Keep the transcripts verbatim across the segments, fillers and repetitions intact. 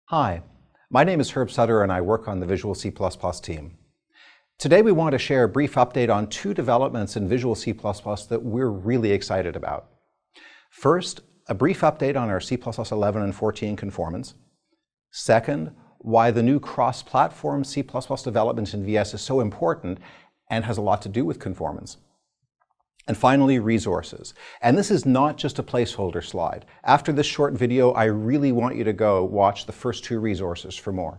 Hi, my name is Herb Sutter and I work on the Visual C plus plus team. Today we want to share a brief update on two developments in Visual C plus plus that we're really excited about. First, a brief update on our C plus plus eleven and fourteen conformance. Second, why the new cross-platform C plus plus development in V S is so important and has a lot to do with conformance. And finally, resources. And this is not just a placeholder slide. After this short video, I really want you to go watch the first two resources for more.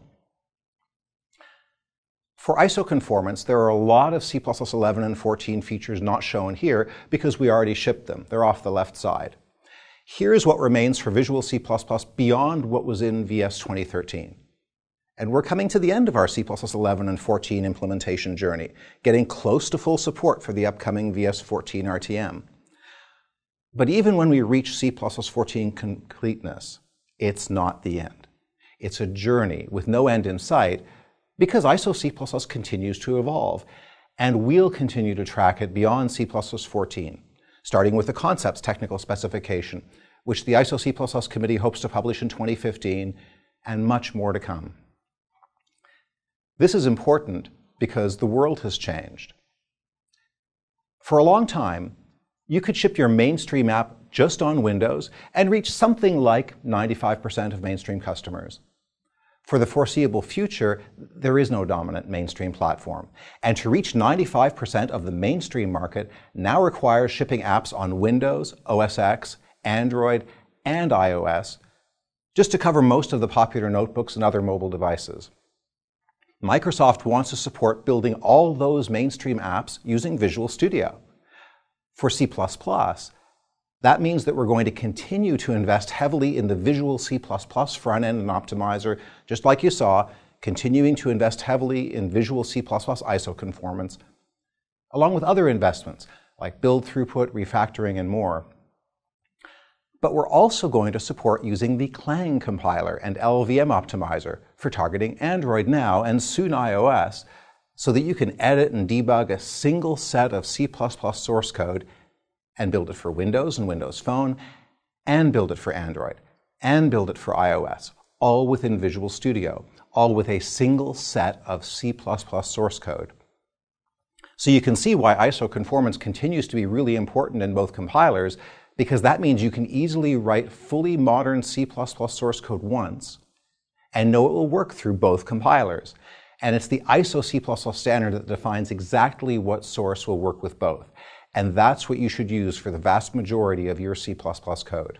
For I S O conformance, there are a lot of C plus plus eleven and fourteen features not shown here because we already shipped them. They're off the left side. Here's what remains for Visual C plus plus beyond what was in V S twenty thirteen. And we're coming to the end of our C plus plus eleven and fourteen implementation journey, getting close to full support for the upcoming V S fourteen R T M. But even when we reach C plus plus fourteen completeness, it's not the end. It's a journey with no end in sight because I S O C plus plus continues to evolve, and we'll continue to track it beyond C plus plus fourteen, starting with the concepts technical specification, which the I S O C plus plus committee hopes to publish in twenty fifteen, and much more to come. This is important because the world has changed. For a long time, you could ship your mainstream app just on Windows and reach something like ninety-five percent of mainstream customers. For the foreseeable future, there is no dominant mainstream platform, and to reach ninety-five percent of the mainstream market now requires shipping apps on Windows, O S X, Android, and iOS, just to cover most of the popular notebooks and other mobile devices. Microsoft wants to support building all those mainstream apps using Visual Studio. For C plus plus, that means that we're going to continue to invest heavily in the Visual C plus plus front-end and optimizer, just like you saw, continuing to invest heavily in Visual C plus plus I S O conformance, along with other investments like build throughput, refactoring, and more. But we're also going to support using the Clang compiler and L L V M optimizer for targeting Android now and soon iOS, so that you can edit and debug a single set of C plus plus source code and build it for Windows and Windows Phone, and build it for Android, and build it for iOS, all within Visual Studio, all with a single set of C plus plus source code. So you can see why I S O conformance continues to be really important in both compilers, because that means you can easily write fully modern C plus plus source code once and know it will work through both compilers. And it's the I S O C plus plus standard that defines exactly what source will work with both. And that's what you should use for the vast majority of your C plus plus code.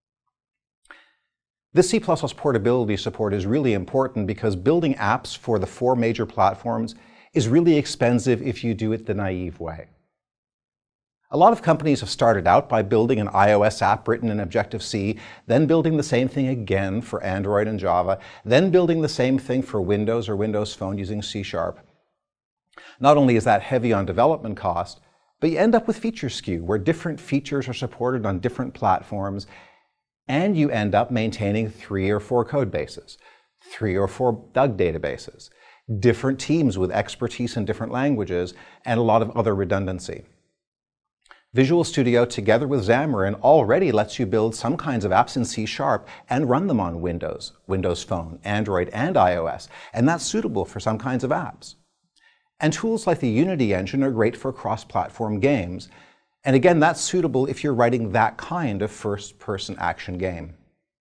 This C plus plus portability support is really important because building apps for the four major platforms is really expensive if you do it the naive way. A lot of companies have started out by building an iOS app written in Objective-C, then building the same thing again for Android and Java, then building the same thing for Windows or Windows Phone using C sharp. Not only is that heavy on development cost, but you end up with feature skew, where different features are supported on different platforms, and you end up maintaining three or four code bases, three or four D U G databases, different teams with expertise in different languages, and a lot of other redundancy. Visual Studio, together with Xamarin, already lets you build some kinds of apps in C sharp and run them on Windows, Windows Phone, Android, and iOS, and that's suitable for some kinds of apps. And tools like the Unity engine are great for cross-platform games, and again, that's suitable if you're writing that kind of first-person action game.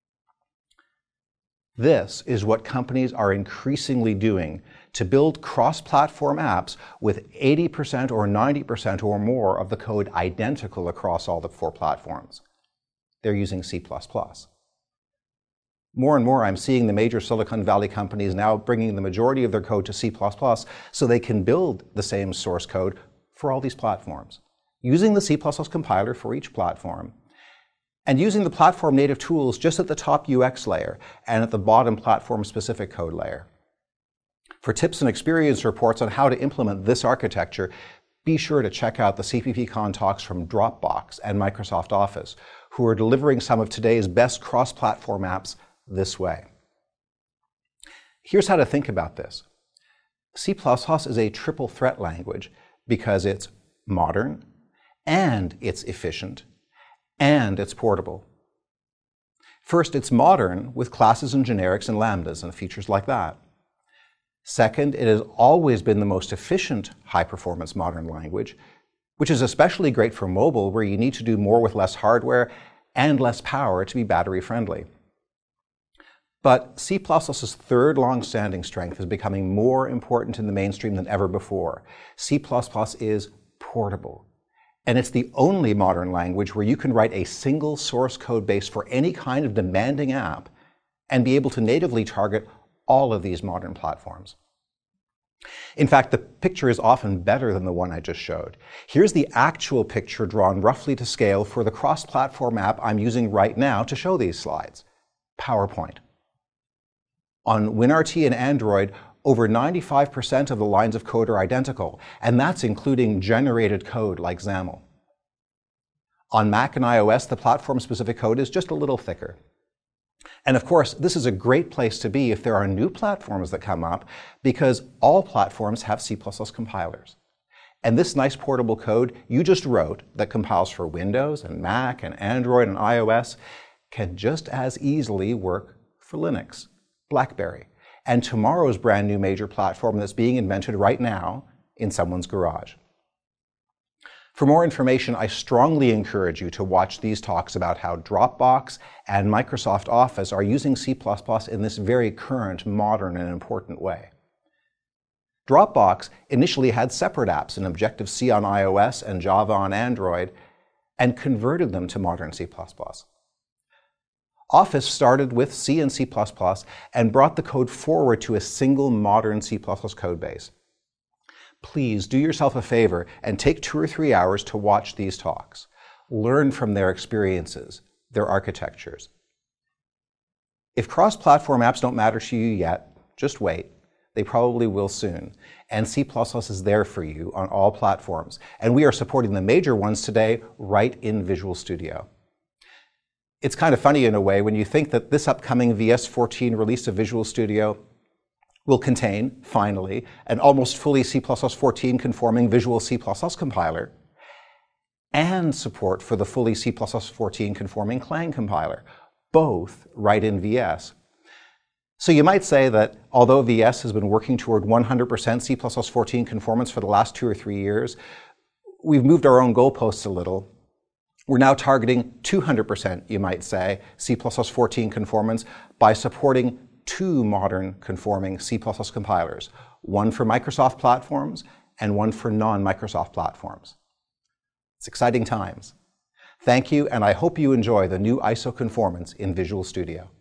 This is what companies are increasingly doing to build cross-platform apps with eighty percent or ninety percent or more of the code identical across all the four platforms. They're using C plus plus. More and more, I'm seeing the major Silicon Valley companies now bringing the majority of their code to C plus plus so they can build the same source code for all these platforms, using the C plus plus compiler for each platform, and using the platform native tools just at the top U X layer and at the bottom platform-specific code layer. For tips and experience reports on how to implement this architecture, be sure to check out the C P P Con talks from Dropbox and Microsoft Office, who are delivering some of today's best cross-platform apps this way. Here's how to think about this. C plus plus is a triple threat language because it's modern, and it's efficient, and it's portable. First, it's modern with classes and generics and lambdas and features like that. Second, it has always been the most efficient high-performance modern language, which is especially great for mobile, where you need to do more with less hardware and less power to be battery-friendly. But C++'s third long-standing strength is becoming more important in the mainstream than ever before. C++ is portable. And it's the only modern language where you can write a single source code base for any kind of demanding app and be able to natively target all of these modern platforms. In fact, the picture is often better than the one I just showed. Here's the actual picture drawn roughly to scale for the cross-platform app I'm using right now to show these slides, PowerPoint. On WinRT and Android, over ninety-five percent of the lines of code are identical, and that's including generated code like XAML. On Mac and iOS, the platform-specific code is just a little thicker. And of course, this is a great place to be if there are new platforms that come up, because all platforms have C plus plus compilers. And this nice portable code you just wrote that compiles for Windows and Mac and Android and iOS can just as easily work for Linux, BlackBerry, and tomorrow's brand new major platform that's being invented right now in someone's garage. For more information, I strongly encourage you to watch these talks about how Dropbox and Microsoft Office are using C plus plus in this very current, modern, and important way. Dropbox initially had separate apps in Objective-C on iOS and Java on Android, and converted them to modern C plus plus. Office started with C and C plus plus and brought the code forward to a single modern C plus plus code base. Please do yourself a favor and take two or three hours to watch these talks. Learn from their experiences, their architectures. If cross-platform apps don't matter to you yet, just wait. They probably will soon. And C plus plus is there for you on all platforms. And we are supporting the major ones today right in Visual Studio. It's kind of funny in a way when you think that this upcoming V S fourteen release of Visual Studio will contain, finally, an almost fully C plus plus fourteen conforming Visual C plus plus compiler and support for the fully C plus plus fourteen conforming Clang compiler, both right in V S. So you might say that although V S has been working toward one hundred percent C plus plus fourteen conformance for the last two or three years, we've moved our own goalposts a little. We're now targeting two hundred percent, you might say, C plus plus fourteen conformance by supporting two modern conforming C plus plus compilers, one for Microsoft platforms and one for non-Microsoft platforms. It's exciting times. Thank you, and I hope you enjoy the new I S O conformance in Visual Studio.